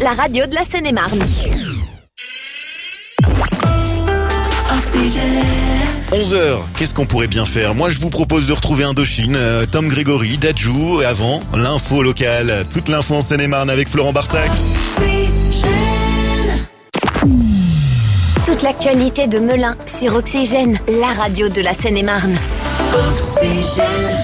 la radio de la Seine-et-Marne. 11h, qu'est-ce qu'on pourrait bien faire? Moi, je vous propose de retrouver Indochine, Tom Grégory, Dadju, et avant, l'info locale. Toute l'info en Seine-et-Marne avec Florent Barsac. Toute l'actualité de Melun sur Oxygène, la radio de la Seine-et-Marne. Oxygène.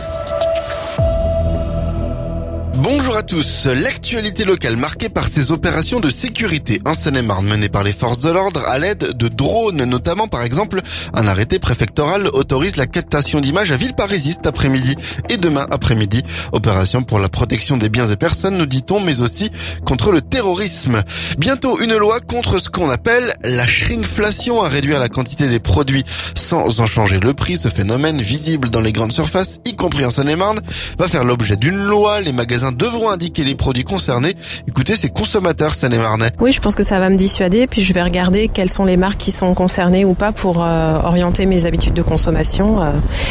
Bonjour à tous. L'actualité locale marquée par ces opérations de sécurité en Seine-et-Marne menées par les forces de l'ordre à l'aide de drones, notamment par exemple un arrêté préfectoral autorise la captation d'images à Villeparisis cet après-midi et demain après-midi. Opération pour la protection des biens et personnes, nous dit-on, mais aussi contre le terrorisme. Bientôt une loi contre ce qu'on appelle la shrinkflation, à réduire la quantité des produits sans en changer le prix. Ce phénomène visible dans les grandes surfaces, y compris en Seine-et-Marne, va faire l'objet d'une loi. Les magasins devront indiquer les produits concernés. Écoutez ces consommateurs seine-et-marnais. Oui, je pense que ça va me dissuader, puis je vais regarder quelles sont les marques qui sont concernées ou pas pour orienter mes habitudes de consommation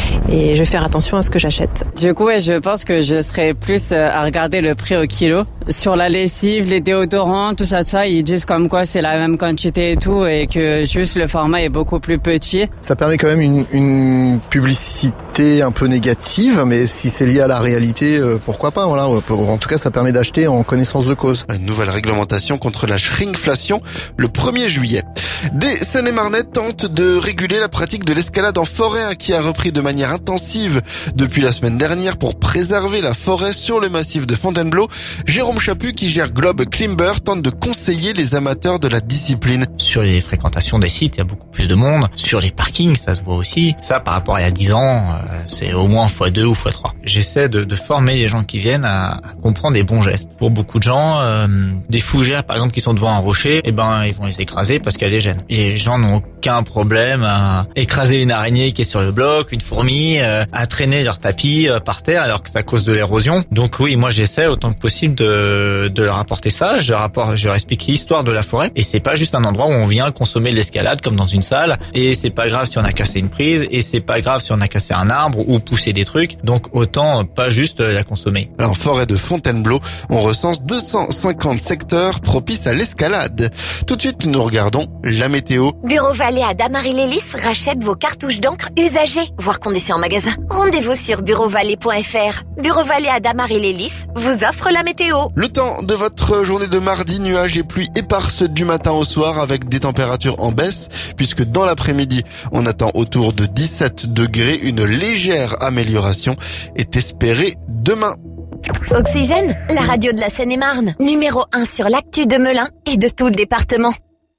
et je vais faire attention à ce que j'achète. Du coup, je pense que je serai plus à regarder le prix au kilo. Sur la lessive, les déodorants, tout ça, ils disent comme quoi c'est la même quantité et tout et que juste le format est beaucoup plus petit. Ça permet quand même une publicité un peu négative, mais si c'est lié à la réalité, pourquoi pas, voilà. En tout cas, ça permet d'acheter en connaissance de cause. Une nouvelle réglementation contre la shrinkflation le 1er juillet. Des Seine-et-Marnais tentent de réguler la pratique de l'escalade en forêt qui a repris de manière intensive depuis la semaine dernière pour préserver la forêt sur le massif de Fontainebleau. Jérôme Chaput, qui gère Globe Climber, tente de conseiller les amateurs de la discipline. Sur les fréquentations des sites, il y a beaucoup plus de monde. Sur les parkings, ça se voit aussi. Ça, par rapport à il y a 10 ans, c'est au moins x2 ou x3. J'essaie de former les gens qui viennent à comprendre les bons gestes. Pour beaucoup de gens, des fougères par exemple qui sont devant un rocher, ils vont les écraser parce qu'elle les gêne. Et les gens n'ont aucun problème à écraser une araignée qui est sur le bloc, une fourmi, à traîner leur tapis par terre alors que ça cause de l'érosion. Donc oui, moi j'essaie autant que possible de leur apporter ça. Je leur explique l'histoire de la forêt et c'est pas juste un endroit où on vient consommer de l'escalade comme dans une salle. Et c'est pas grave si on a cassé une prise et c'est pas grave si on a cassé un arbre ou poussé des trucs. Donc autant pas juste la consommer. Alors, en forêt de Fontainebleau, on recense 250 secteurs propices à l'escalade. Tout de suite, nous regardons la météo. Bureau Vallée à Damary-les-Lys rachète vos cartouches d'encre usagées, voire conditions en magasin. Rendez-vous sur bureauvalet.fr. Bureau Vallée à Damary-les-Lys vous offre la météo. Le temps de votre journée de mardi, nuages et pluies éparses du matin au soir avec des températures en baisse, puisque dans l'après-midi, on attend autour de 17 degrés. Une légère amélioration est espérée demain. Oxygène, la radio de la Seine-et-Marne. Numéro 1 sur l'actu de Melun et de tout le département.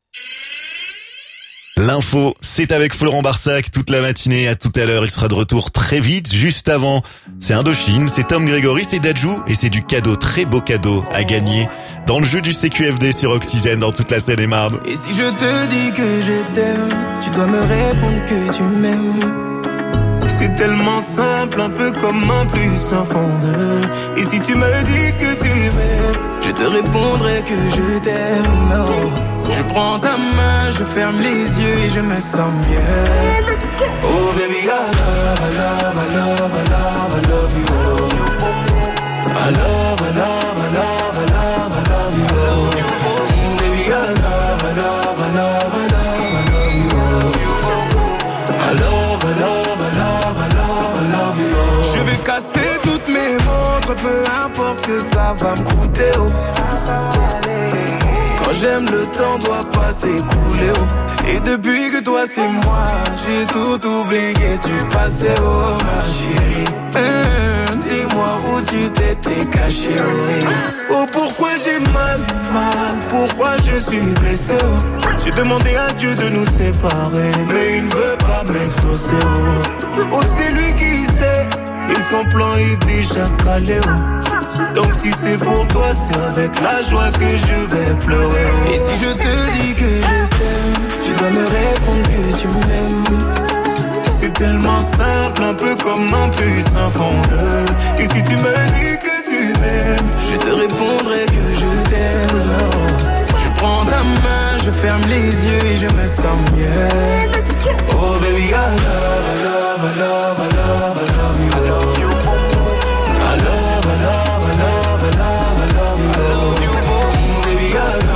L'info, c'est avec Florent Barsac toute la matinée. À tout à l'heure, il sera de retour très vite. Juste avant, c'est Indochine, c'est Tom Grégory, c'est Dadju et c'est du cadeau, très beau cadeau à gagner dans le jeu du CQFD sur Oxygène dans toute la Seine-et-Marne. Et si je te dis que je t'aime, tu dois me répondre que tu m'aimes. C'est tellement simple, un peu comme un plus un fondeur. Et si tu me dis que tu m'aimes, je te répondrai que je t'aime. Non. Je prends ta main, je ferme les yeux et je me sens mieux. Oh baby, I love, I love, I love, I love, I love you. I love, I love, I love, I love, I love you. Baby, I love, I love, I love, I love, I love you. I love, I love, I love, I love, I love you. Je vais casser toutes mes montres, peu importe ce que ça va me coûter. Oh. Quand j'aime, le temps doit pas s'écouler. Oh. Et depuis que toi c'est moi, j'ai tout oublié du passé. Oh ma chérie, dis-moi où tu t'étais caché. Oh pourquoi j'ai mal, pourquoi je suis blessé. Oh. J'ai demandé à Dieu de nous séparer, mais il ne veut pas m'exaucer. Oh c'est lui qui sait, et son plan est déjà calé. Oh. Donc si c'est pour toi, c'est avec la joie que je vais pleurer. Et si je te dis que je t'aime, tu dois me répondre que tu m'aimes. C'est tellement simple, un peu comme un puissant fondeur. Et si tu me dis que tu m'aimes, je te répondrai que je t'aime. Non. Je prends ta main, je ferme les yeux et je me sens mieux. Oh baby, I love, I love, I love, I love, I love you. I love you. I love, I love, I love, I love, I love you. Baby, I love.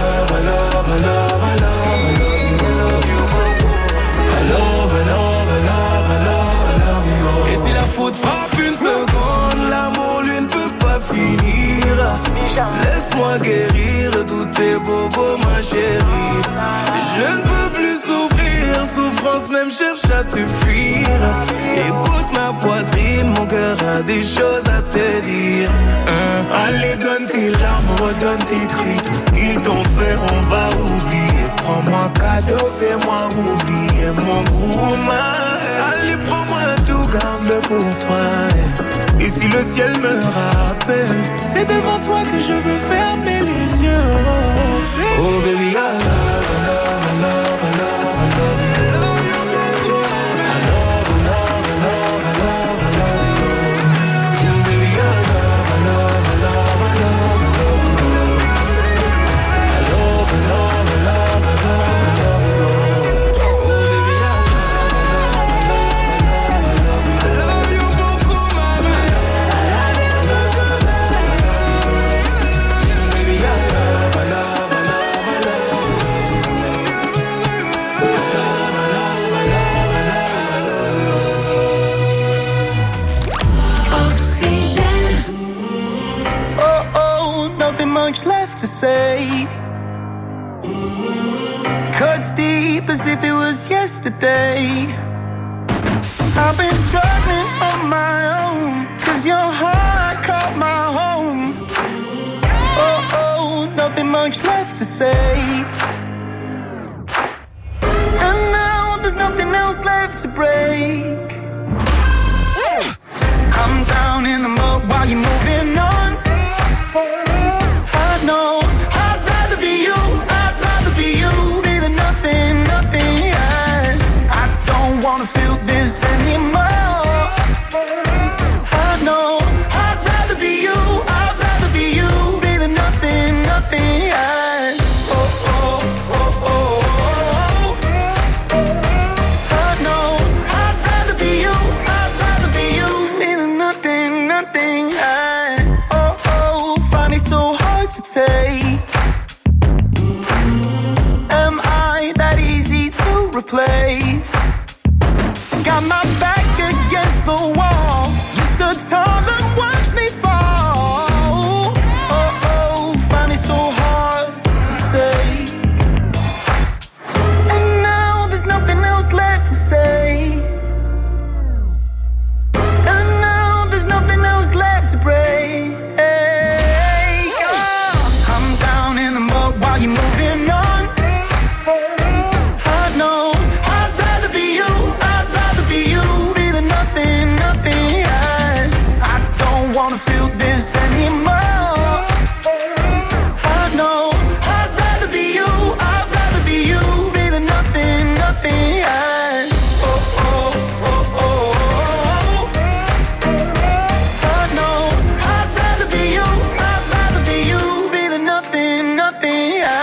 de tous tes bobos, ma chérie. Je ne peux plus souffrir, souffrance même cherche à te fuir. Écoute ma poitrine, mon cœur a des choses à te dire. Allez, donne tes larmes, redonne tes cris. Tout ce qu'ils t'ont fait, on va oublier. Prends-moi cadeau, fais-moi oublier mon gourmand. Allez, prends-moi tout, garde-le pour toi. Et si le ciel me rappelle, c'est devant toi que je veux fermer les yeux. Oh baby, I love, I love, I love, I love, I love you. Much left to say. Cuts deep as if it was yesterday. I've been struggling on my own, 'cause your heart caught my home. Oh, nothing much left to say. And now there's nothing else left to break. I'm down in the mud while you're moving on. No, I'd rather be you, I'd rather be you. Feeling nothing, nothing, yeah. I don't wanna feel this anymore. I know, I'd rather be you, I'd rather be you. Feeling nothing, nothing, yeah. Oh, oh, oh, oh, oh. I know, I'd rather be you, I'd rather be you. Feeling nothing, nothing, yeah. Oh, oh, find it so hard to take. Am I that easy to replace? Got my back against the wall. You stood tall and watched me fall. Oh, find it so hard to take. And now there's nothing else left to say. And now there's nothing else left to break. While you're moving on, I know I'd rather be you, I'd rather be you. Feeling nothing, nothing, yeah. I don't wanna feel this anymore. I know I'd rather be you, I'd rather be you. Feeling nothing, nothing, yeah. Oh, oh, oh, oh, oh. I know I'd rather be you, I'd rather be you. Feeling nothing, nothing, yeah.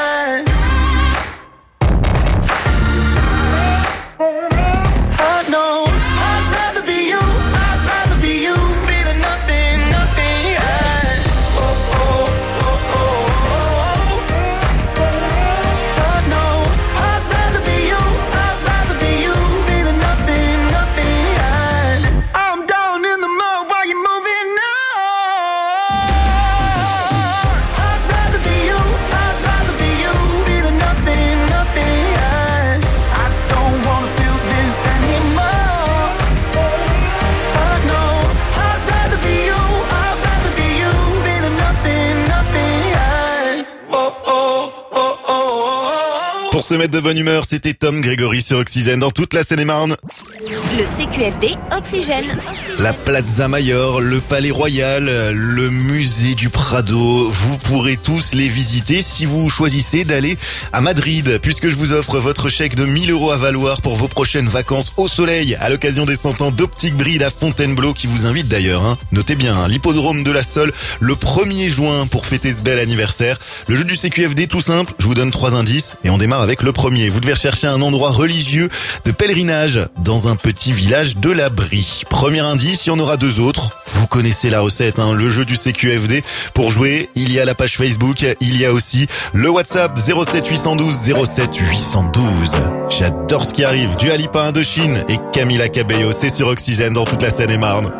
Pour se mettre de bonne humeur, c'était Tom Grégory sur Oxygène dans toute la Seine-et-Marne. Le CQFD Oxygène. La Plaza Mayor, le Palais Royal, le musée du Prado, vous pourrez tous les visiter si vous choisissez d'aller à Madrid, puisque je vous offre votre chèque de 1 000 € à valoir pour vos prochaines vacances au soleil, à l'occasion des 100 ans d'Optique Bride à Fontainebleau, qui vous invite d'ailleurs. Notez bien, l'hippodrome de la Sole, le 1er juin pour fêter ce bel anniversaire. Le jeu du CQFD, tout simple, je vous donne 3 indices et on démarre avec le premier. Vous devez rechercher un endroit religieux de pèlerinage dans un petit village de la Brie. Premier indice, il y en aura 2 autres. Vous connaissez la recette, le jeu du CQFD. Pour jouer, il y a la page Facebook, il y a aussi le WhatsApp 07 812 07 812. J'adore ce qui arrive. Dua Lipa, Indochine et Camila Cabello, c'est sur Oxygène dans toute la Seine-et-Marne.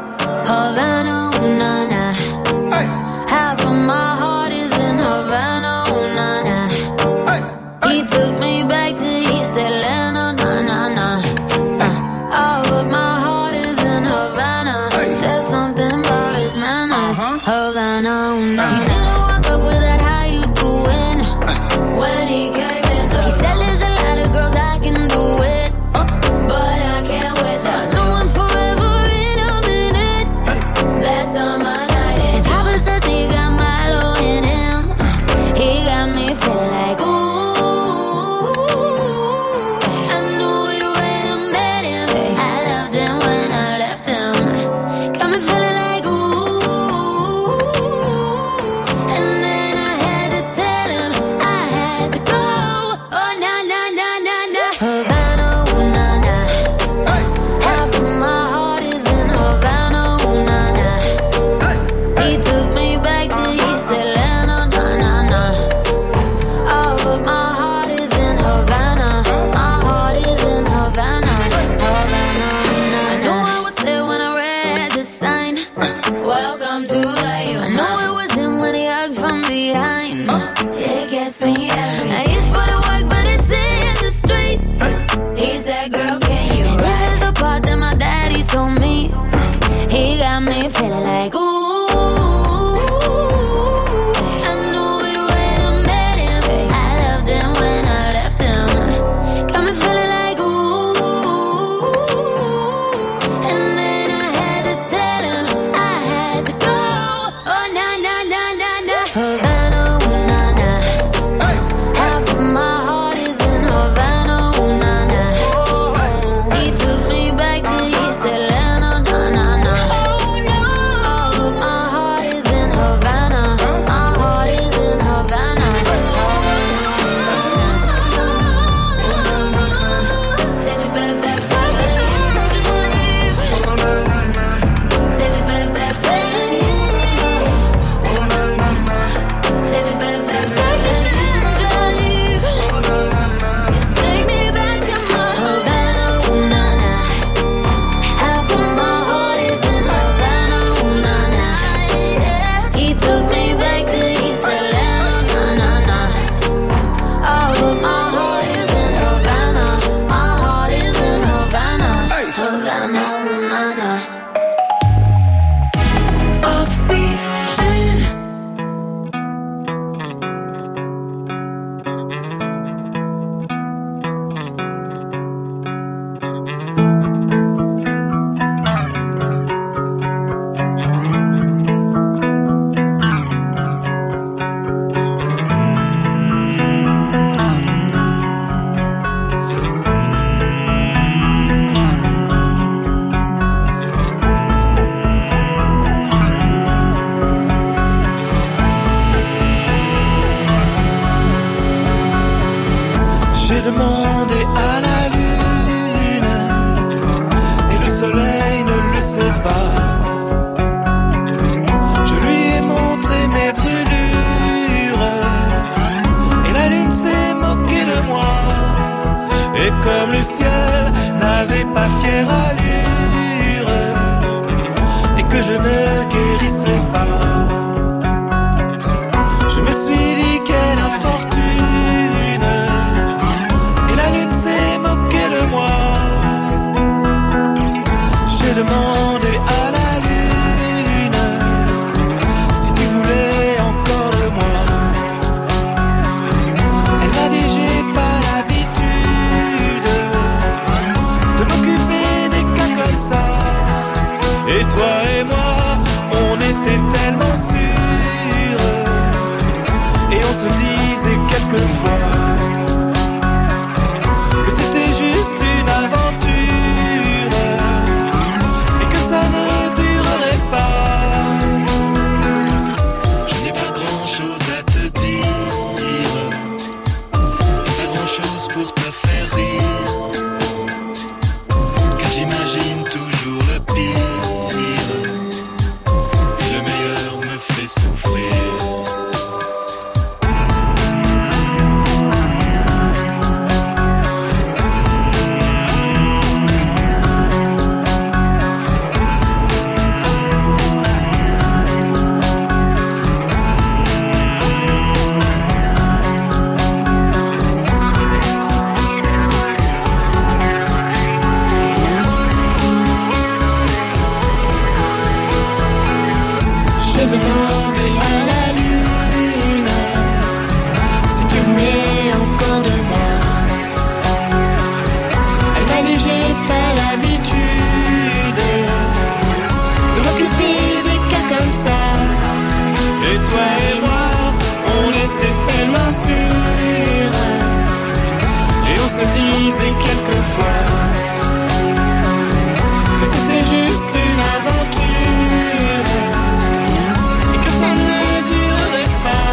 Havana, ooh, na, na. Half of my heart is in Havana, ooh, na, J'ai demandé à la lune et le soleil ne le sait pas. Je lui ai montré mes brûlures et la lune s'est moquée de moi. Et comme le ciel n'avait pas fière allure et que je ne guérissais pas, je me suis dit quelle infortune, et la lune s'est moquée de moi. J'ai demandé à la lune si tu voulais encore de moi. Elle m'a dit j'ai pas l'habitude de m'occuper des cas comme ça. Et toi et moi, on était tellement sûrs, et on se disait quelquefois que c'était juste une aventure et que ça ne durerait pas. Je n'ai pas grand chose à te dire, et pas grand chose pour te faire rire, car j'imagine toujours le pire, et le meilleur me fait souffrir. J'ai demandé à la lune si tu voulais encore de moi. Elle m'a dit j'ai pas l'habitude de m'occuper des cas comme ça. Et toi et moi, on était tellement sûrs, et on se disait quelquefois que c'était juste une aventure et que ça ne durerait pas.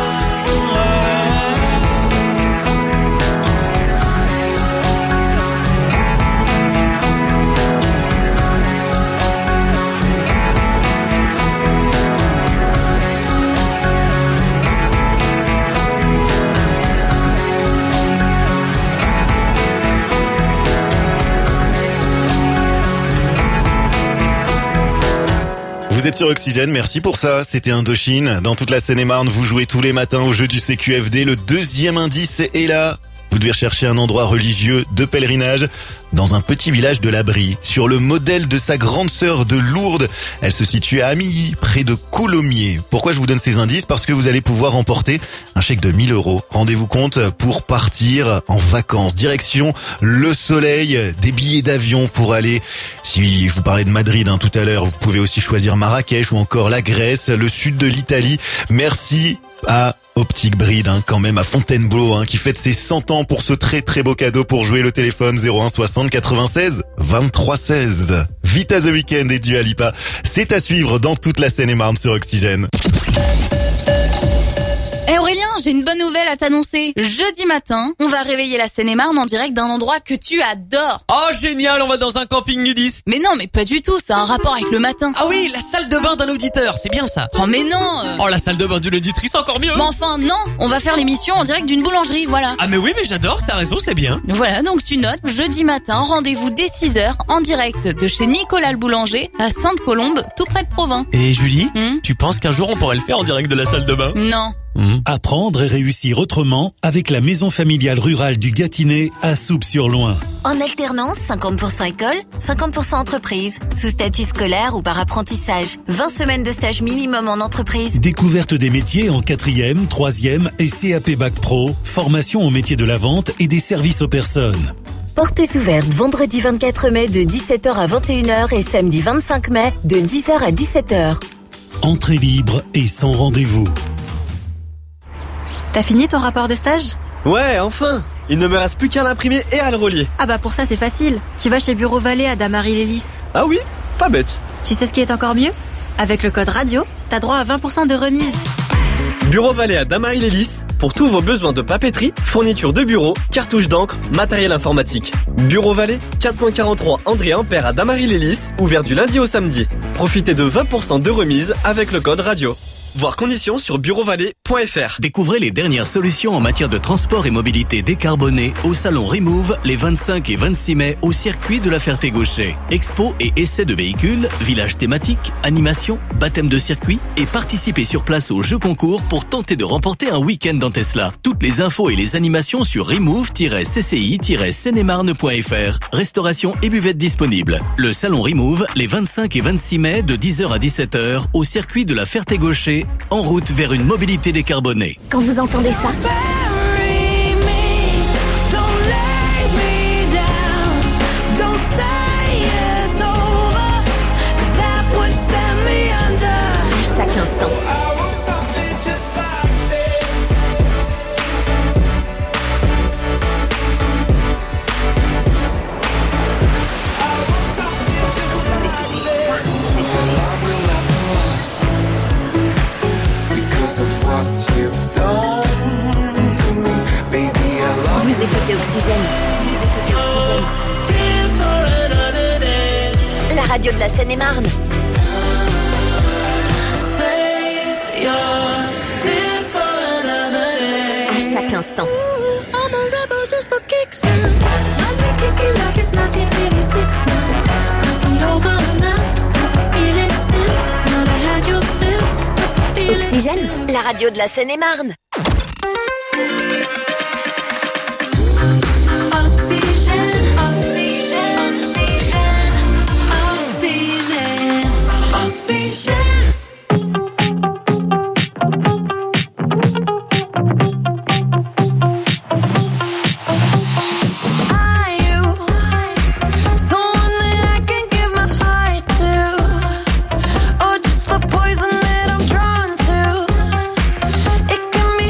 Vous êtes sur Oxygène, merci pour ça. C'était Indochine. Dans toute la Seine-et-Marne, vous jouez tous les matins au jeu du CQFD. Le deuxième indice est là. Vous devez rechercher un endroit religieux de pèlerinage dans un petit village de la Brie. Sur le modèle de sa grande sœur de Lourdes, elle se situe à Amilly, près de Coulommiers. Pourquoi je vous donne ces indices? Parce que vous allez pouvoir remporter un chèque de 1000 €. Rendez-vous compte pour partir en vacances. Direction le soleil, des billets d'avion pour aller, si je vous parlais de Madrid tout à l'heure, vous pouvez aussi choisir Marrakech ou encore la Grèce, le sud de l'Italie. Merci à Optique Bride, quand même, à Fontainebleau, qui fête ses 100 ans pour ce très très beau cadeau. Pour jouer, le téléphone 01 60 96 23 16. Vita The Weeknd et Dua Lipa, c'est à suivre dans toute la Seine-et-Marne sur Oxygène. Eh Aurélien, j'ai une bonne nouvelle à t'annoncer. Jeudi matin, on va réveiller la Seine-et-Marne en direct d'un endroit que tu adores. Oh génial, on va dans un camping nudiste. Mais non, mais pas du tout, ça a un rapport avec le matin. Ah oui, la salle de bain d'un auditeur, c'est bien ça. Oh mais non Oh, la salle de bain d'une auditrice, encore mieux. Mais enfin non, on va faire l'émission en direct d'une boulangerie, voilà. Ah mais oui, mais j'adore, t'as raison, c'est bien. Voilà, donc tu notes, jeudi matin, rendez-vous dès 6h en direct de chez Nicolas le boulanger à Sainte-Colombe, tout près de Provins. Et Julie, tu penses qu'un jour on pourrait le faire en direct de la salle de bain? Non. Apprendre et réussir autrement avec la maison familiale rurale du Gâtinais à Souppes-sur-Loing. En alternance, 50% école, 50% entreprise, sous statut scolaire ou par apprentissage. 20 semaines de stage minimum en entreprise. Découverte des métiers en 4e, 3e et CAP Bac Pro, formation au métier de la vente et des services aux personnes. Portes ouvertes vendredi 24 mai de 17h à 21h et samedi 25 mai de 10h à 17h. Entrée libre et sans rendez-vous. T'as fini ton rapport de stage ? Ouais, enfin! Il ne me reste plus qu'à l'imprimer et à le relier. Ah bah pour ça c'est facile. Tu vas chez Bureau Vallée à Damary-les-Lys. Ah oui? Pas bête. Tu sais ce qui est encore mieux ? Avec le code radio, t'as droit à 20% de remise. Bureau Vallée à Damary-les-Lys, pour tous vos besoins de papeterie, fourniture de bureau, cartouches d'encre, matériel informatique. Bureau Vallée, 443 André Ampère à Damary-les-Lys, ouvert du lundi au samedi. Profitez de 20% de remise avec le code radio. Voir conditions sur bureauvalet.fr. Découvrez les dernières solutions en matière de transport et mobilité décarbonée au salon Remove les 25 et 26 mai au circuit de la Ferté-Gaucher. Expo et essais de véhicules, village thématique, animation, baptême de circuit et participez sur place au jeu concours pour tenter de remporter un week-end dans Tesla. Toutes les infos et les animations sur remove-cci-seine-et-marne.fr. Restauration et buvette disponibles. Le salon Remove les 25 et 26 mai de 10h à 17h au circuit de la Ferté-Gaucher, en route vers une mobilité décarbonée. Quand vous entendez ça, à chaque instant. Vous écoutez Oxygène. La radio de la Seine-et-Marne. À chaque instant. Oxygène, la radio de la Seine-et-Marne. It can be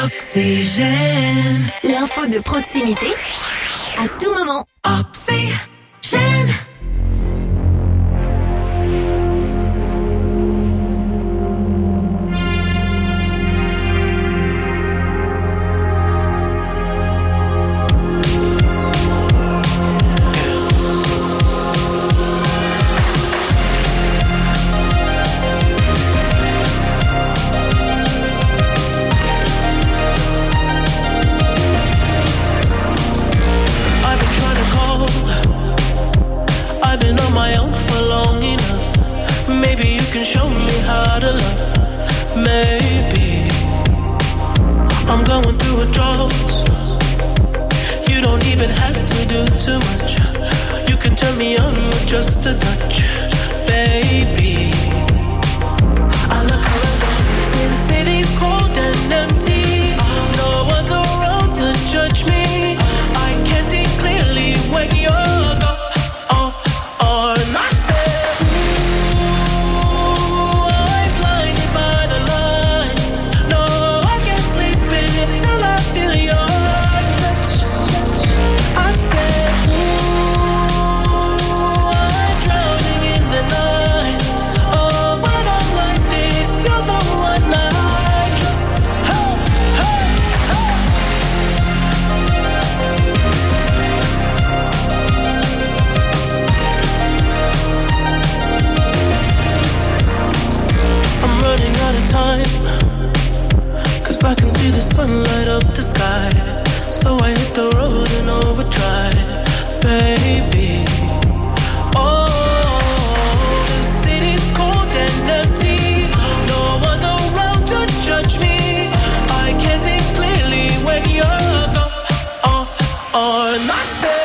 Oxygène. L'info de proximité à tout moment. Oxygène. Show me how to love. Maybe I'm going through a drought. You don't even have to do too much. You can turn me on with just a touch, baby. I look around, see the city's cold and empty. No one's around to judge me. I can see clearly when you're gone. And I say I can see the sun light up the sky, so I hit the road in overdrive, baby. Oh, the city's cold and empty. No one's around to judge me. I can see clearly when you're gone. And I say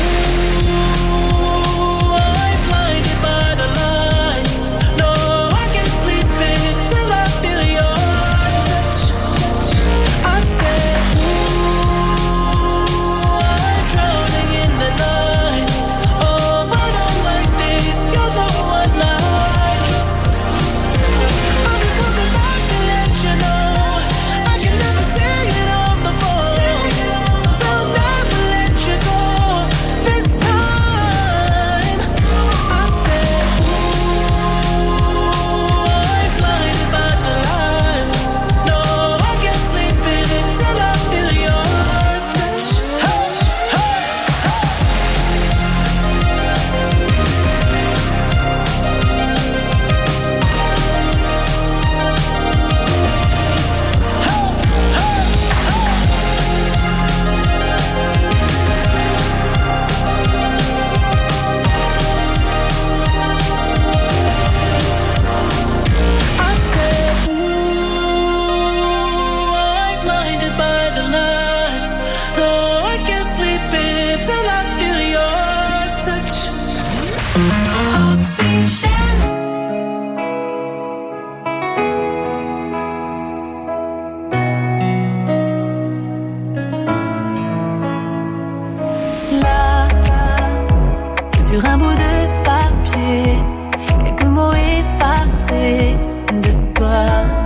sur un bout de papier, quelques mots effacés de toi.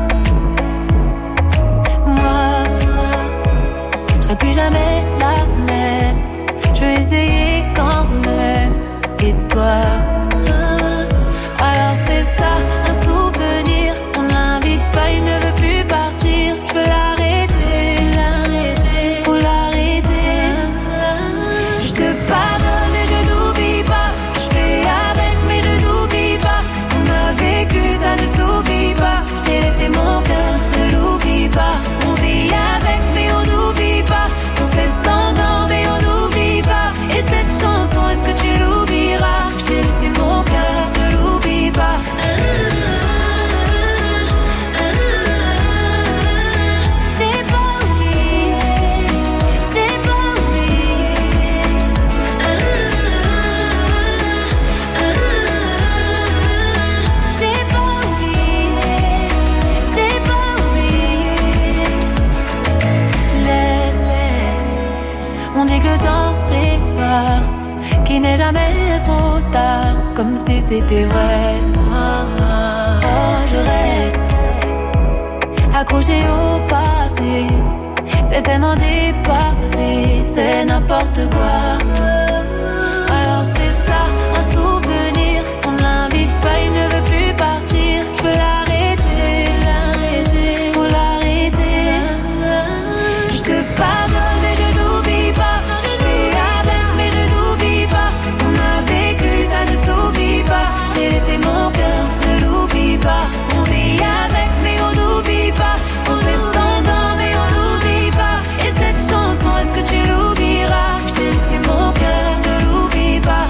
Moi, je serai plus jamais la même. Je vais essayer quand même. Et toi, alors c'est ça, un souvenir. On l'invite pas, il ne veut plus partir. Je veux l'arrêter, faut l'arrêter. Je te pardonne et je n'oublie pas. Je fais avec mais je n'oublie pas. Ce qu'on a vécu, ça ne s'oublie pas. Je t'ai laissé mon cœur, ne l'oublie pas. On vit avec mais on n'oublie pas. On fait semblant mais on n'oublie pas. Et cette chanson, est-ce que tu l'oublieras? Je t'ai laissé mon cœur, ne l'oublie pas. J'ai pas oublié, j'ai pas oublié. J'ai pas oublié, j'ai pas oublié. Laisse, on dit que le temps prépare, qu'il n'est jamais trop tard, comme si c'était vrai. Oh, je reste accroché au passé, Je vais tellement dépasser, c'est n'importe quoi. Alors c'est ça, un souvenir. On ne l'invite pas, il ne veut plus partir. Je peux l'arrêter, faut l'arrêter. Je te pardonne mais je n'oublie pas. Je suis avec mais je n'oublie pas. Ce qu'on a vécu ça ne s'oublie pas. Je t'ai laissé mon cœur, ne l'oublie pas. On vit avec mais on n'oublie pas. On fait semblant mais on n'oublie pas. Et cette chanson, est-ce que tu l'oublieras? Je t'ai laissé mon cœur, ne l'oublie pas.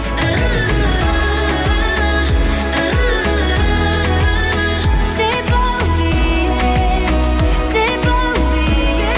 J'ai pas oublié, j'ai pas oublié.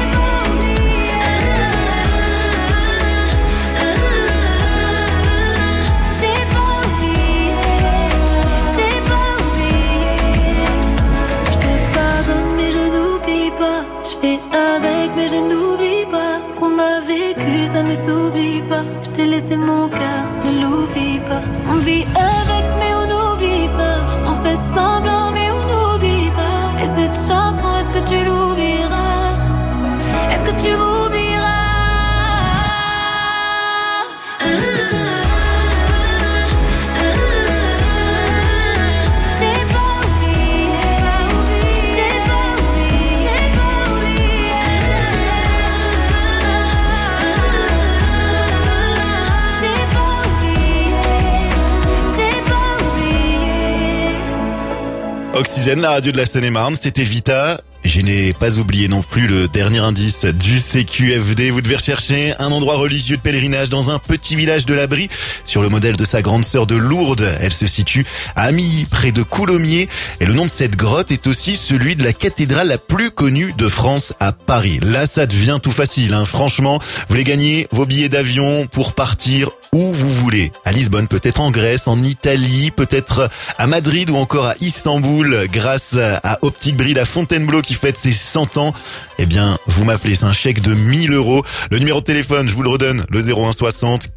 J'ai pas oublié, j'ai pas oublié. Je te pardonne mais je n'oublie pas. Je fais avec mais je n'oublie pas. Ce qu'on a vécu ça ne s'oublie pas. Je t'ai laissé mon cœur, ne l'oublie pas. On vit avec mais on n'oublie pas. On fait semblant mais on n'oublie pas. Et cette chanson, est-ce que tu l'oublieras? Est-ce que tu m'oublieras? J'ai pas oublié, j'ai pas oublié, j'ai pas oublié. J'ai pas oublié, j'ai pas oublié. Oxygène, la radio de la Seine-et-Marne, c'était Vita. Je n'ai pas oublié non plus le dernier indice du CQFD. Vous devez rechercher un endroit religieux de pèlerinage dans un petit village de la Brie, sur le modèle de sa grande sœur de Lourdes. Elle se situe à Amilly, près de Coulommiers. Et le nom de cette grotte est aussi celui de la cathédrale la plus connue de France à Paris. Là, ça devient tout facile, hein. Franchement, vous voulez gagner vos billets d'avion pour partir où vous voulez. À Lisbonne, peut-être en Grèce, en Italie, peut-être à Madrid ou encore à Istanbul, grâce à Optique Brie, la Fontainebleau qui fête ses 100 ans. Eh bien, vous m'appelez, c'est un chèque de 1000 €. Le numéro de téléphone, je vous le redonne, le 01 60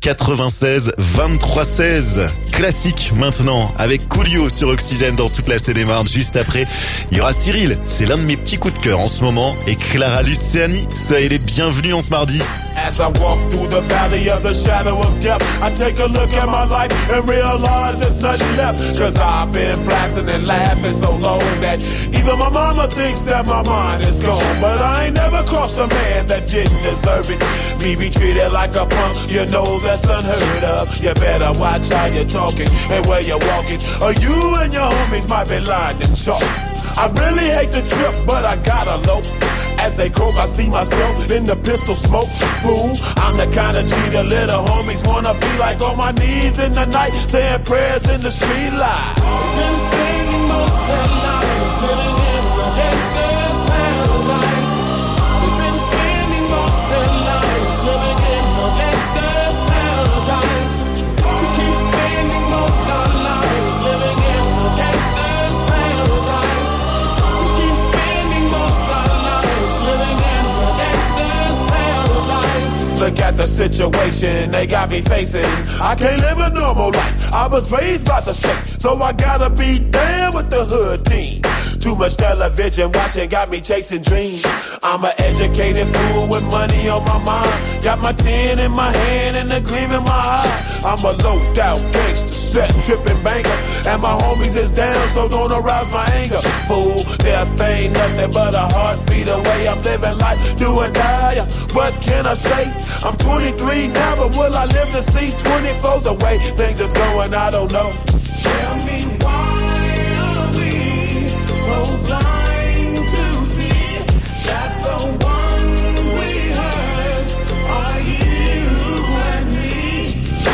96 23 16. Classique maintenant, avec Coolio sur Oxygène dans toute la Seine-et-Marne. Juste après, il y aura Cyril, c'est l'un de mes petits coups de cœur en ce moment, et Clara Luciani. Soyez les bienvenus en ce mardi. As I walk through the valley of the shadow of death, I take a look at my life and realize there's nothing left. Cause I've been blasting and laughing so long that even my mama thinks that my mind is gone. But I ain't never crossed a man that didn't deserve it. Me be treated like a punk, you know that's unheard of. You better watch how you're talking and where you're walking, or you and your homies might be lying in chalk. I really hate the trip, but I gotta low. As they croak, I see myself in the pistol smoke. Fool, I'm the kind of G the little homies wanna be like, on my knees in the night, saying prayers in the street light. Been spending most of their lives living in a gangster's paradise. They've been spending most of their lives living in a gangster's paradise. We keep spending most of our lives living in a gangster's paradise. We keep spending most of our lives living in a gangster's paradise. Look at the situation they got me facing. I can't live a normal life. I was raised by the state, so I gotta be down with the hood team. Too much television watching got me chasing dreams. I'm an educated fool with money on my mind. Got my 10 in my hand and a gleam in my eye. I'm a low-down gangster, set tripping banker, and my homies is down, so don't arouse my anger. Fool, death ain't nothing but a heartbeat away. I'm living life, do or die. What can I say? I'm 23 now, but will I live to see 24? The way things is going, I don't know. Tell me why are we so blind to see that the ones we hurt are you and me?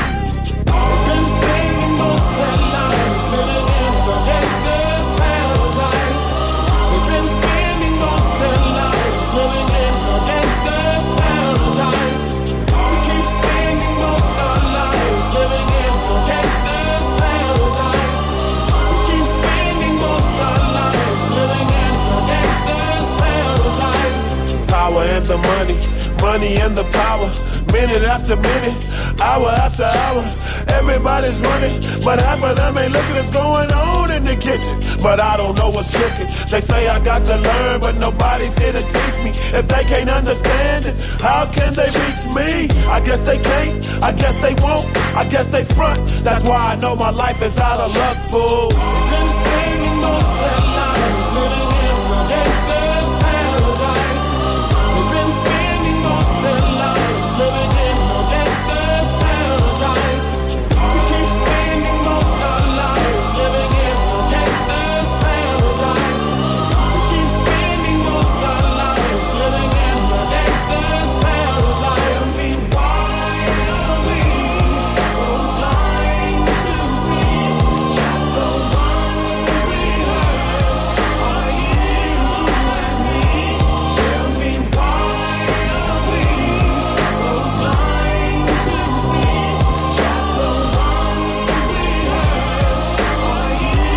We've been spending most of our lives living in the gangster's paradise. We've been spending most of our lives living in the gangster's paradise. We keep spending most of our lives living in the gangster's paradise. We keep spending most of our lives living in the gangster's paradise. Power and the money, money and the power. minute after minute, hour after hour. Everybody's running, but half of them ain't looking what's going on in the kitchen. But I don't know what's cooking. They say I got to learn, but nobody's here to teach me. If they can't understand it, how can they reach me? I guess they can't, I guess they won't, I guess they front. That's why I know my life is out of luck, fool. Been spending most of their lives living in a gangster's paradise. We've been spending most of their lives living in a gangster's paradise. We keep spending most of our lives living in a gangster's paradise. We keep spending most of our lives living in a gangster's paradise. Tell me why are we so blind to see that the ones we hurt are you and me? Tell me why are we so blind to see that the ones we hurt are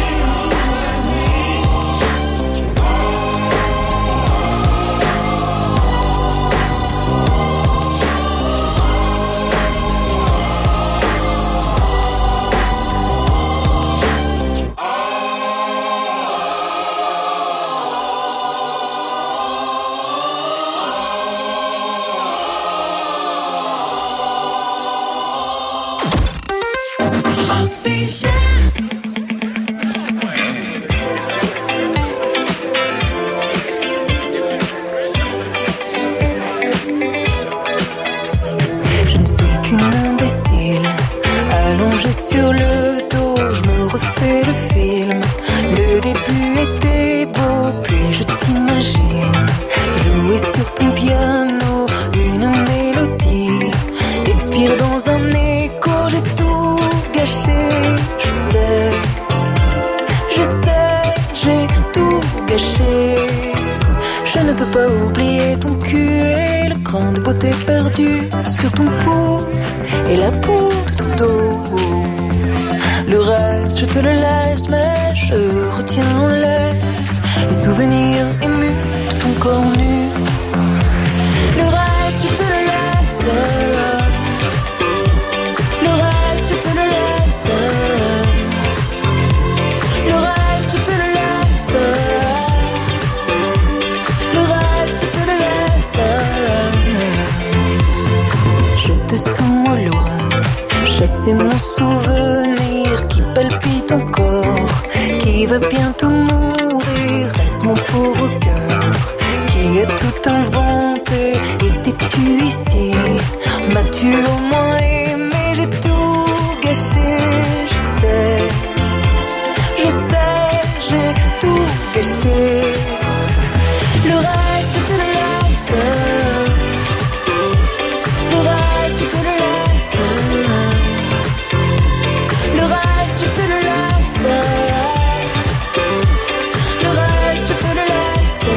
Je ne suis qu'une imbécile, allongée sur le dos, je me refais le film. Le début était beau, puis je t'imagine jouer sur ton piano une mélodie, expire dans un écho, j'ai tout gâché. Je sais, j'ai tout gâché. Je ne peux pas oublier ton cul et le cran de beauté perdu sur ton pouce et la peau de ton dos. Le reste, je te le laisse, mais je retiens en laisse le souvenir ému de ton corps nu. Le reste, je te le laisse. Le reste, je te le laisse. Le reste, je te le laisse. Le reste, je te le laisse. Je te sens au loin, chasser mon souvenir qui palpite encore, qui va bientôt mourir. Reste mon pauvre cœur qui a tout inventé. Étais-tu ici? M'as-tu au moins aimé? J'ai tout gâché. Je sais, j'ai tout gâché. Le reste, je te le laisse. Le reste, je te le laisse. Le reste, je te le laisse. Le reste, je te le laisse.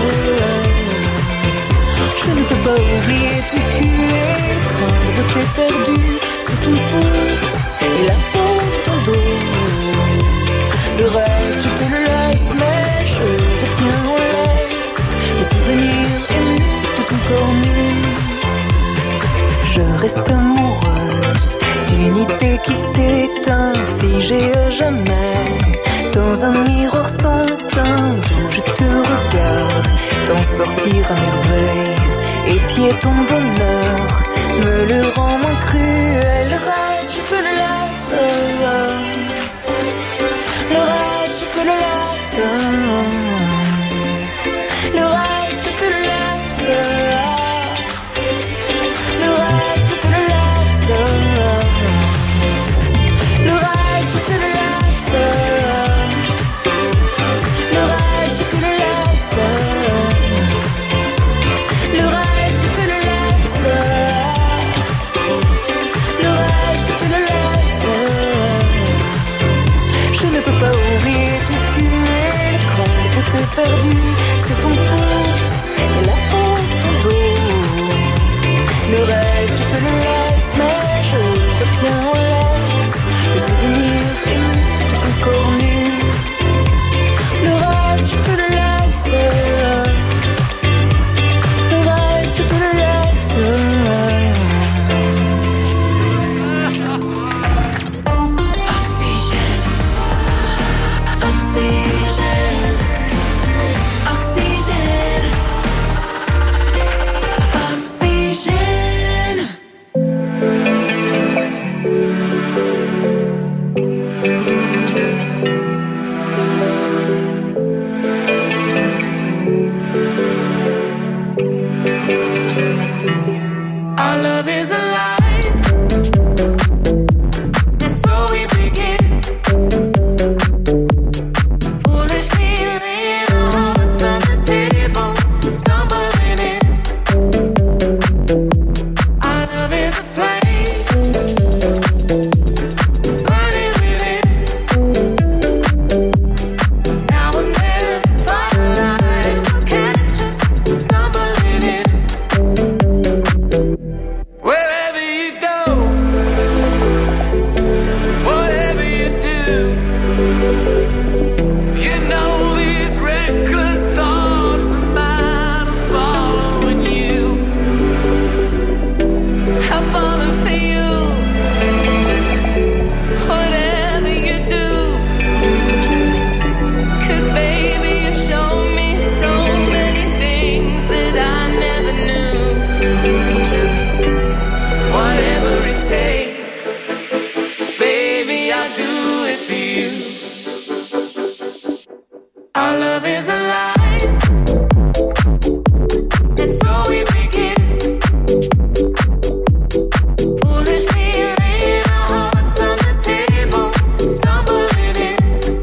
Je ne peux pas oublier ton cul et le cran de beauté perdu sur ton pouce et la peau de ton dos. Le reste, je te le laisse, mais je retiens en laisse le souvenir ému de ton corps nu. Je reste amoureuse d'une idée qui s'éteint, figée à jamais dans un miroir sans teint d'où je te regarde t'en sortir à merveille. Épier ton bonheur me le rend moins cruel. Le reste, je te le laisse. Le reste, je te le laisse. Le reste, je te le laisse. Le reste, je te le laisse. Le reste, je te le laisse. Le reste, je te le laisse. Le reste, je te le laisse. Le reste, je te le laisse. Je ne peux pas oublier ton cul et le cran de beauté perdu sur ton pouce et la peau de ton dos. Le reste, je te le laisse, mais je retiens en laisse le souvenir ému de ton corps nu. Le reste, je te le laisse. Le reste, je te le laisse. you. Our love is alive. And so we begin. Foolishly laying our hearts on the table, stumbling in.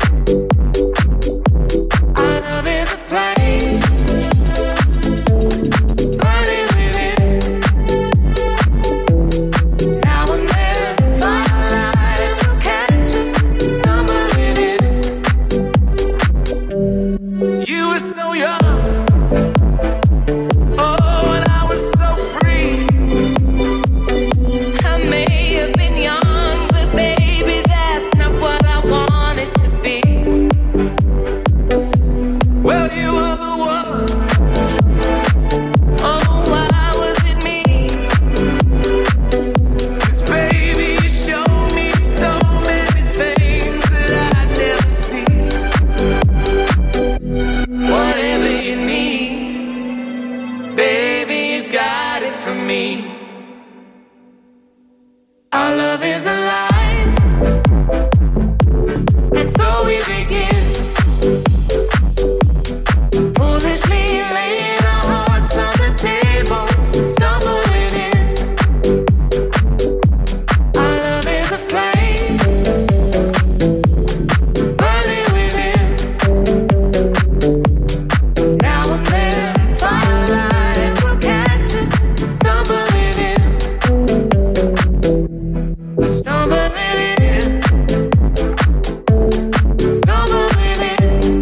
Our love is a flame, burning within. Now and then, firelight will catch us stumbling in. You were so young. Oh, and I was so free. I may have been young, but baby, that's not what I wanted to be. Well, you were the one. Oh, why was it me? 'Cause baby, you showed me so many things that I'd never see. Whatever you need, baby, you got it from me. Our love is alive, and so we begin. Foolishly laying our hearts on the table, stumbling in. Our love is a flame, burning within. Now and then, firelight will catch us stumbling in. Stumbling in. Stumbling in.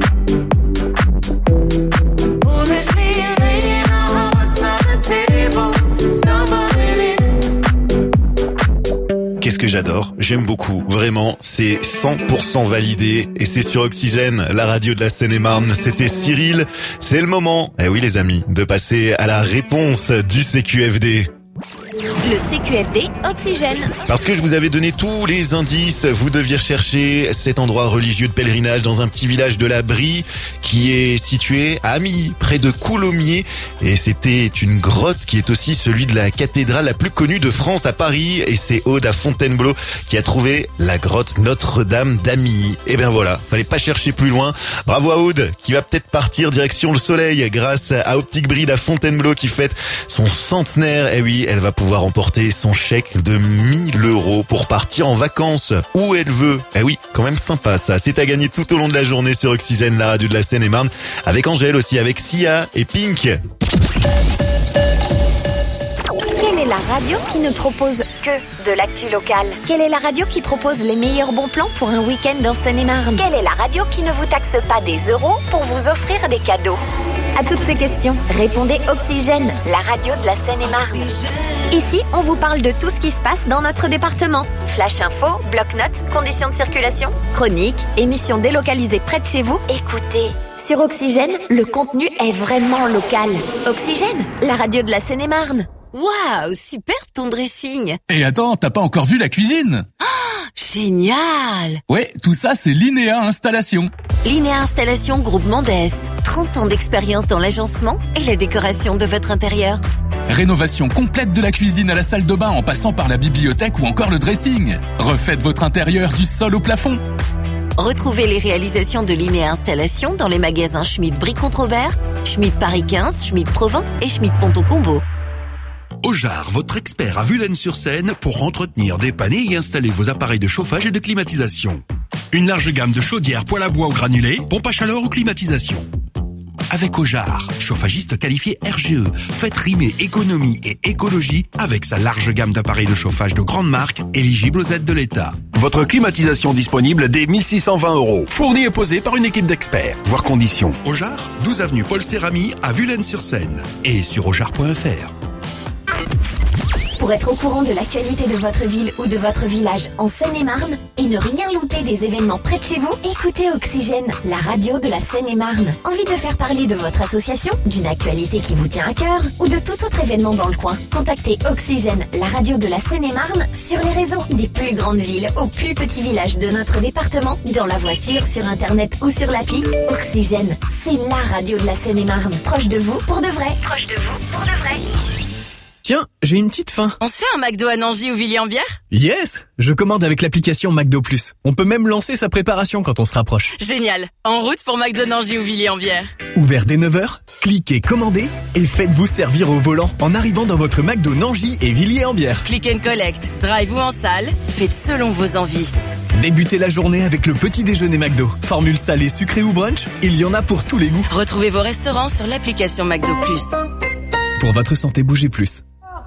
Foolishly laying our hearts on the table, stumbling in. Qu'est-ce que j'adore, j'aime beaucoup, vraiment, c'est 100% validé et c'est sur Oxygène, la radio de la Seine-et-Marne. C'était Cyril, c'est le moment, eh oui les amis, de passer à la réponse du CQFD. Le CQFD Oxygène. Parce que je vous avais donné tous les indices, vous deviez rechercher cet endroit religieux de pèlerinage dans un petit village de la Brie qui est situé à Amilly, près de Coulommiers. Et c'était une grotte qui est aussi celui de la cathédrale la plus connue de France à Paris. Et c'est Aude à Fontainebleau qui a trouvé la grotte Notre-Dame d'Amilly. Et bien voilà, fallait pas chercher plus loin. Bravo à Aude qui va peut-être partir direction le soleil grâce à Optique Bride à Fontainebleau qui fête son centenaire. Et oui, elle va pouvoir emporter son chèque de 1 000 € pour partir en vacances où elle veut. Eh oui, quand même sympa ça. C'est à gagner tout au long de la journée sur Oxygène, la radio de la Seine-et-Marne. Avec Angèle aussi, avec Sia et Pink. Quelle est la radio qui ne propose que de l'actu locale? Quelle est la radio qui propose les meilleurs bons plans pour un week-end dans Seine-et-Marne? Quelle est la radio qui ne vous taxe pas des euros pour vous offrir des cadeaux? À toutes ces questions, répondez Oxygène, la radio de la Seine-et-Marne. Ici, on vous parle de tout ce qui se passe dans notre département. Flash info, bloc-notes, conditions de circulation, chroniques, émissions délocalisées près de chez vous. Écoutez, sur Oxygène, le contenu est vraiment local. Oxygène, la radio de la Seine-et-Marne. Waouh, super ton dressing. Et attends, t'as pas encore vu la cuisine? Génial. Ouais, tout ça c'est Linéa Installation. Linéa Installation Groupe Mendès. 30 ans d'expérience dans l'agencement et la décoration de votre intérieur. Rénovation complète de la cuisine à la salle de bain en passant par la bibliothèque ou encore le dressing. Refaites votre intérieur du sol au plafond. Retrouvez les réalisations de Linéa Installation dans les magasins Schmitt Brie-Contrebert, Schmitt Paris 15, Schmitt Provins et Schmitt Ponto-Combo. Ojar, votre expert à Vulaines-sur-Seine pour entretenir, dépanner et installer vos appareils de chauffage et de climatisation. Une large gamme de chaudières, poêles à bois ou granulés, pompes à chaleur ou climatisation. Avec Ojar, chauffagiste qualifié RGE, faites rimer économie et écologie avec sa large gamme d'appareils de chauffage de grande marque éligibles aux aides de l'État. Votre climatisation disponible dès 1 620 €. Fournie et posée par une équipe d'experts. Voir conditions. Ojar, 12 avenue Paul Cérami à Vulaines-sur-Seine et sur ojar.fr. Pour être au courant de l'actualité de votre ville ou de votre village en Seine-et-Marne et ne rien louper des événements près de chez vous, écoutez Oxygène, la radio de la Seine-et-Marne. Envie de faire parler de votre association, d'une actualité qui vous tient à cœur ou de tout autre événement dans le coin? Contactez Oxygène, la radio de la Seine-et-Marne sur les réseaux. Des plus grandes villes aux plus petits villages de notre département, dans la voiture, sur internet ou sur l'appli. Oxygène, c'est la radio de la Seine-et-Marne. Proche de vous pour de vrai. Proche de vous pour de vrai. Tiens, j'ai une petite faim. On se fait un McDo à Nangy ou Villiers-en-Bière ? Yes! Je commande avec l'application McDo Plus. On peut même lancer sa préparation quand on se rapproche. Génial. En route pour McDo Nangy ou Villiers-en-Bière. Ouvert dès 9h, cliquez commandez et faites-vous servir au volant en arrivant dans votre McDo Nangy et Villiers-en-Bière. Click and collect, drive ou en salle, faites selon vos envies. Débutez la journée avec le petit déjeuner McDo. Formule salée, sucrée ou brunch, il y en a pour tous les goûts. Retrouvez vos restaurants sur l'application McDo Plus. Pour votre santé, bougez plus.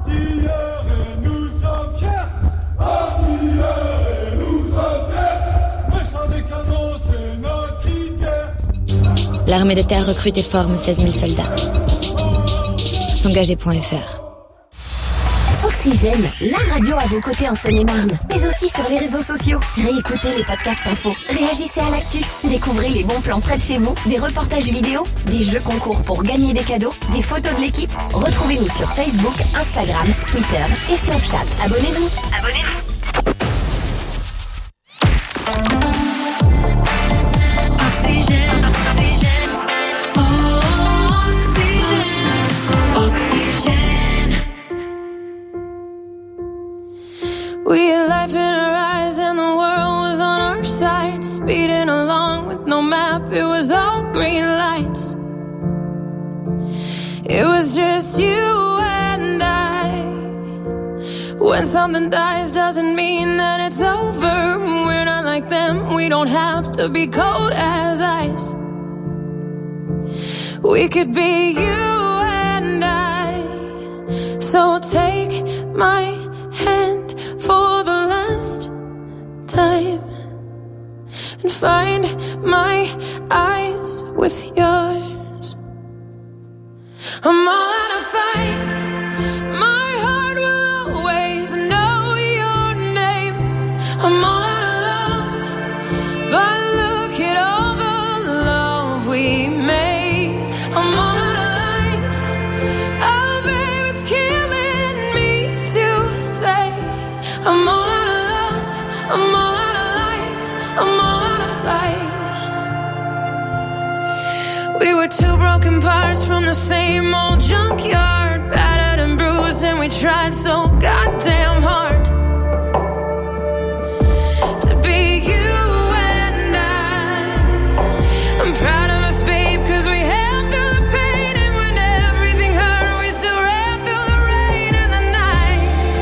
L'armée de terre recrute et forme 16 000 soldats. S'engager.fr. Oxygène, la radio à vos côtés en Seine-et-Marne, mais aussi sur les réseaux sociaux. Réécoutez les podcasts infos, réagissez à l'actu, découvrez les bons plans près de chez vous, des reportages vidéo, des jeux concours pour gagner des cadeaux, des photos de l'équipe. Retrouvez-nous sur Facebook, Instagram, Twitter et Snapchat. Abonnez-vous. We had life in our eyes and the world was on our side. Speeding along with no map, it was all green lights. It was just you and I. When something dies doesn't mean that it's over. We're not like them, we don't have to be cold as ice. We could be you and I. So take my hand for the last time and find my eyes with yours. I'm all out of fight. My heart will always know your name. I'm all out of love, but look at all the love we made. I'm all out of life. Oh babe, it's killing me to say I'm all out of love, I'm all out of life, I'm all out of fight. We were two broken parts from the same old junkyard, battered and bruised, and we tried so goddamn hard to be you and I'm proud of us, babe, 'cause we held through the pain, and when everything hurt, we still ran through the rain and the night.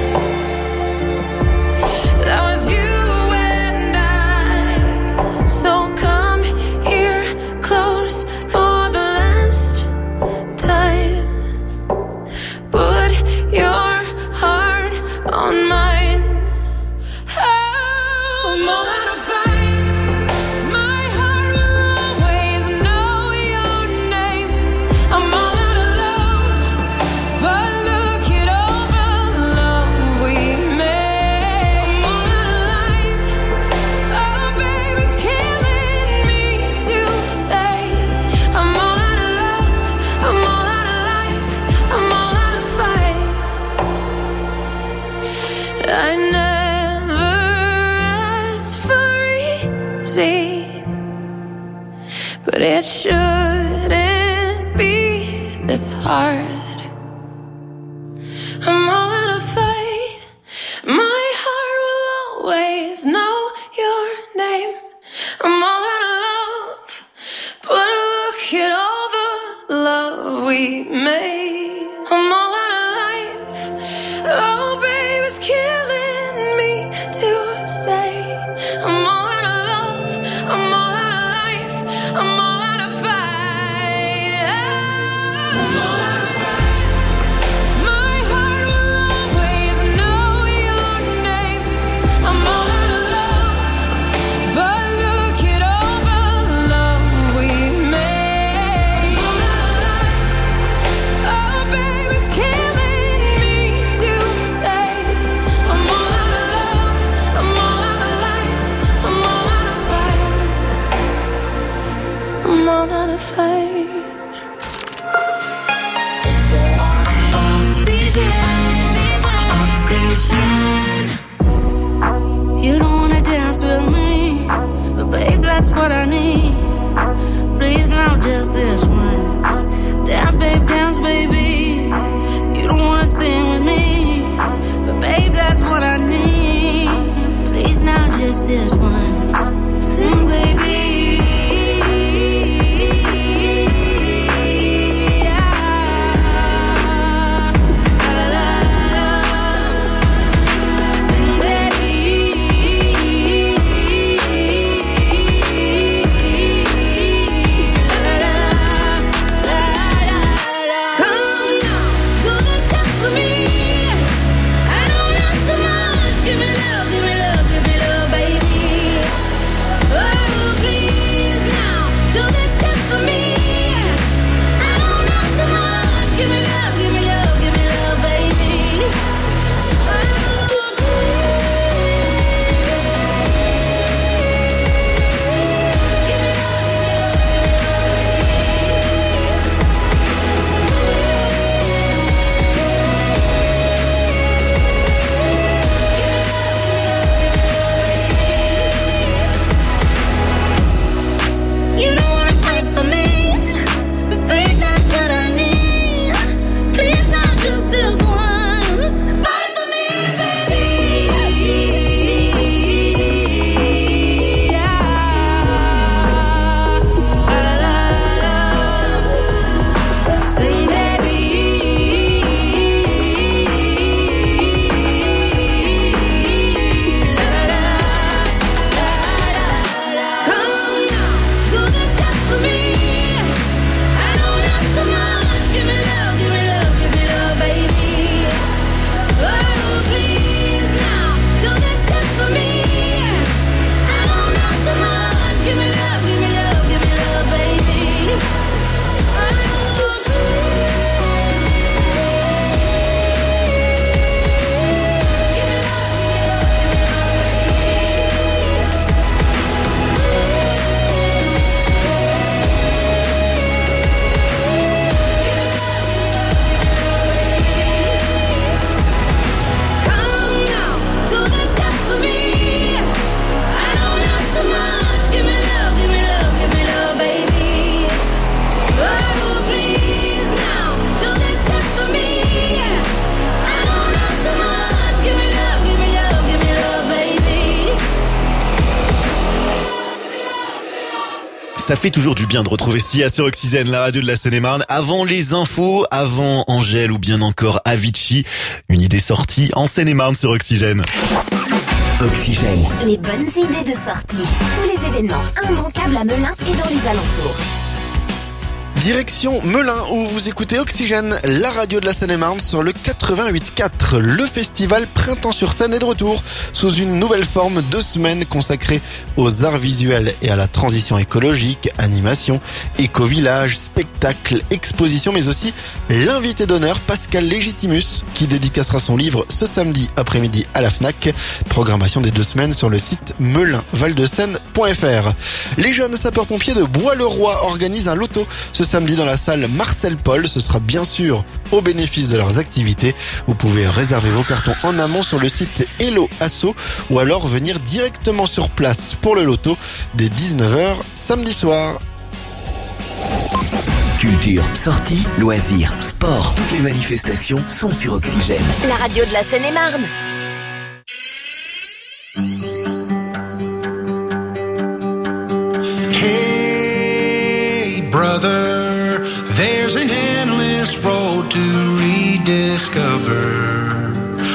That was you and I. So come here close for the last time. Put your heart on mine. Oh, I'm all out of fight. My heart will always know your name. I'm all out of love, but look at all the love we made. I'm all out of life. Oh, babe, it's killing me to say I'm all out of love, I'm all out of life, I'm all out of fight. I never asked for easy, but it shouldn't be this hard. I'm all out of fight. My heart will always know your name. I'm all out of love, but look at all the love we made. I'm all out of life. Oh, babe, it's killing me to say I'm all out of love, I'm all out of life, I'm all out of fight. I'm all out of fight. My heart will always know your name. I'm all out of love, but look at all the love we made. I'm all out of life. Oh, babe, it's killing me to say I'm all out of love, I'm all out of life, I'm all out of fight. I'm all out of fight. Oxygen. You don't wanna dance with me, but babe, that's what I need. Please, now just this once. Dance, babe, dance, baby. You You don't wanna sing with me, but babe, that's what I need. Please now, just this once. Sing, baby. Ça fait toujours du bien de retrouver Sia sur Oxygène, la radio de la Seine-et-Marne. Avant les infos, avant Angèle ou bien encore Avicii, une idée sortie en Seine-et-Marne sur Oxygène. Oxygène. Les bonnes idées de sortie. Tous les événements immanquables à Melun et dans les alentours. Direction Melun où vous écoutez Oxygène, la radio de la Seine-et-Marne sur le 88.4. Le festival Printemps sur Seine est de retour sous une nouvelle forme, 2 semaines consacrées aux arts visuels et à la transition écologique, animation, éco-village, spectacle, exposition, mais aussi l'invité d'honneur Pascal Légitimus qui dédicacera son livre ce samedi après-midi à la Fnac. Programmation des 2 semaines sur le site melinvaldesseine.fr. Les jeunes sapeurs-pompiers de Bois-le-Roi organisent un loto ce samedi dans la salle Marcel Paul. Ce sera bien sûr au bénéfice de leurs activités. Vous pouvez réserver vos cartons en amont sur le site Hello Asso ou alors venir directement sur place pour le loto dès 19h samedi soir. Culture, sorties, loisirs, sport, toutes les manifestations sont sur Oxygène. La radio de la Seine-et-Marne. Hey brother, there's an endless road to rediscover.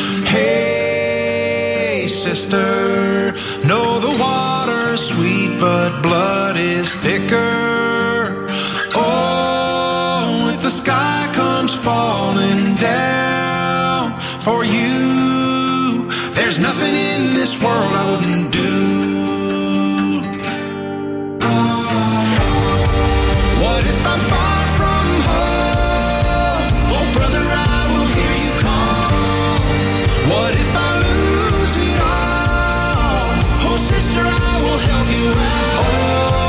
Hey sister, know the water's sweet but blood is thicker. Oh, if the sky comes falling down for you, there's nothing in this world I wouldn't do. What if I'm far from home? Oh brother, I will hear you call. What if I lose it all? Oh sister, I will help you out. Oh,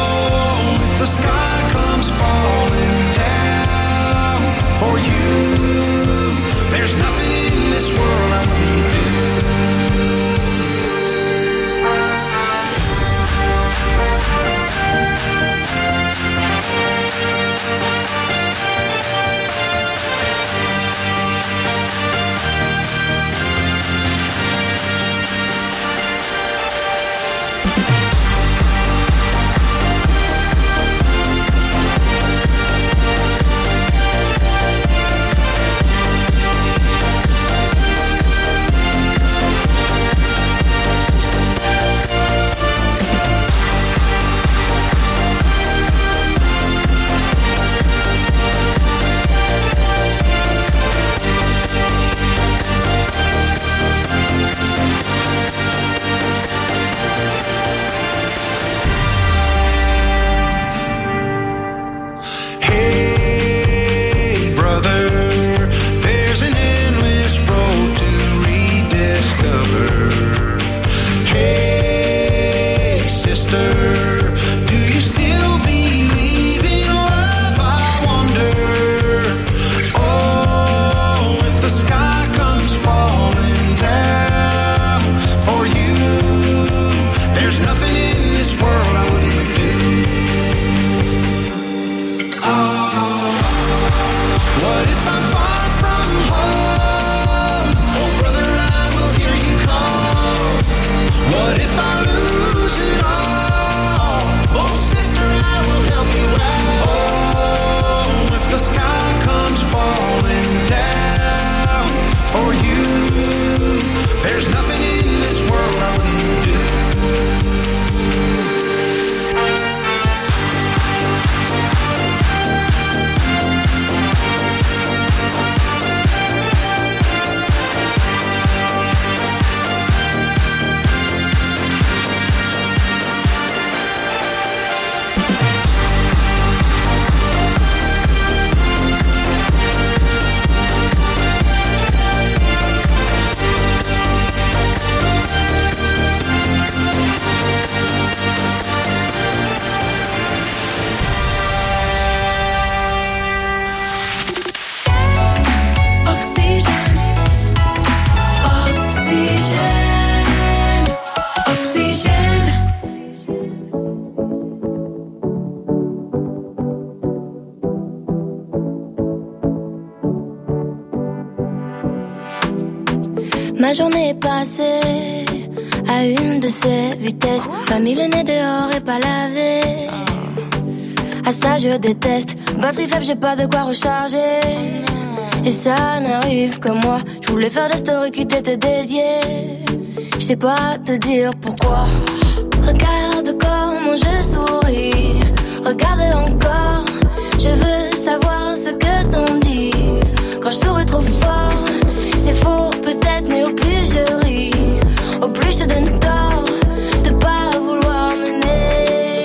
Ma journée est passée à une de ces vitesses. Pas mis le nez dehors et pas lavé. À ça je déteste. Batterie faible, j'ai pas de quoi recharger. Et ça n'arrive que moi. Je voulais faire des stories qui t'étaient dédiées. Je sais pas te dire pourquoi. Regarde comment je souris. Regarde encore. Je veux savoir ce que t'en dis. Quand je souris trop fort, c'est faux peut-être, mais au plus je ris, au plus je te donne tort de pas vouloir m'aimer.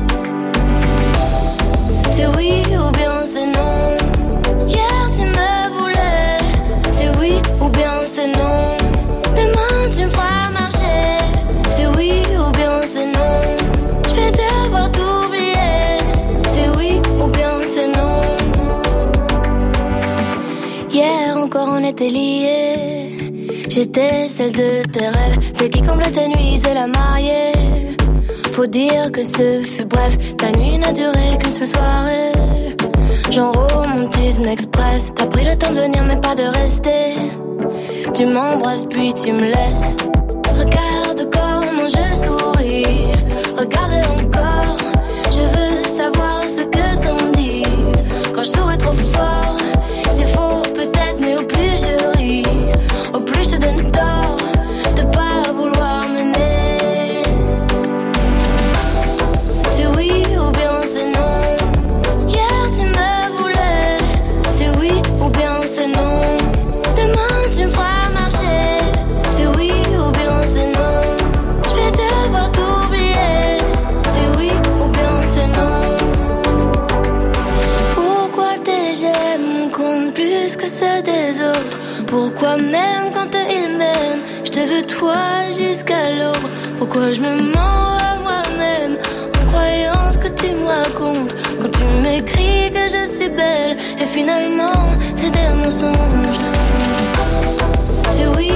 C'est oui ou bien c'est non. Hier tu me voulais. C'est oui ou bien c'est non. Demain tu me feras marcher. C'est oui ou bien c'est non. Je vais devoir t'oublier. C'est oui ou bien c'est non. Hier encore on était liés. J'étais celle de tes rêves. Celle qui comble tes nuits, c'est la mariée. Faut dire que ce fut bref. Ta nuit n'a duré qu'une seule soirée. Genre romantisme express. T'as pris le temps de venir mais pas de rester. Tu m'embrasses puis tu me laisses. Regarde comment je souris. Regarde encore. Je veux savoir ce que t'en dis. Quand je souris trop fort, c'est faux peut-être, mais au plus je ris, au plus je te donne tort de pas vouloir m'aimer. C'est oui ou bien c'est non. Hier tu me voulais. C'est oui ou bien c'est non. Demain tu me feras marcher. C'est oui ou bien c'est non. Je vais devoir t'oublier. C'est oui ou bien c'est non. Pourquoi tes j'aime comptent plus que ceux des autres? Pourquoi même quand ils m'aiment, je te veux toi jusqu'à l'aube? Pourquoi je me mens à moi-même en croyant ce que tu me racontes? Quand tu m'écris que je suis belle et finalement c'est des mensonges. C'est oui